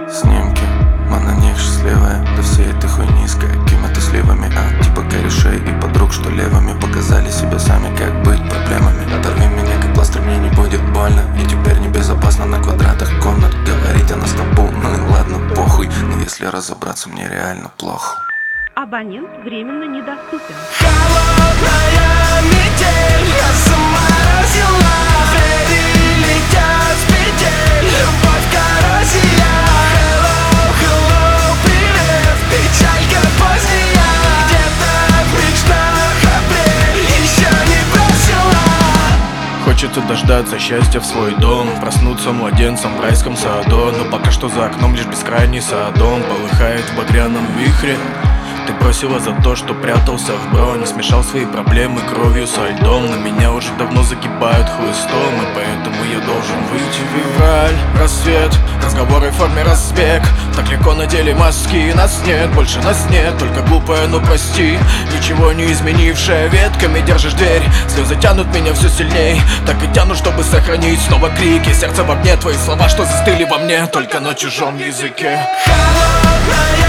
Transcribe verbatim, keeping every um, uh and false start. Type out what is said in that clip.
Снимки, мы на них счастливые. До всей этой хуйни с какими-то сливами. А типа корешей и подруг, что левыми показали себе сами, как быть проблемами. Оторви меня как пластырь, мне не будет больно. И теперь небезопасно на квадратах комнат говорить о нас табу. Ну и ладно, похуй. Но если разобраться, мне реально плохо. Абонент временно недоступен. Холодная метель заморозила, двери летят с петель, любовь коррозия. Hello, hello, привет, печалька поздняя. Где-то в мечтах апрель еще не бросила. Хочется дождаться счастья в свой дом, проснуться младенцем в райском саду. Но пока что за окном лишь бескрайний садом полыхает в багряном вихре. Ты бросила за то, что прятался в броне, смешал свои проблемы кровью со льдом. На меня уже давно закипают хлыстом, и поэтому я должен выйти в февраль. Рассвет, разговоры в форме разбег. Так легко надели маски, нас нет, больше нас нет. Только глупая, но прости, ничего не изменившая. Ветками держишь дверь, слезы тянут меня все сильней. Так и тянут, чтобы сохранить снова крики. Сердце в огне, твои слова, что застыли во мне, только на чужом языке. Холодная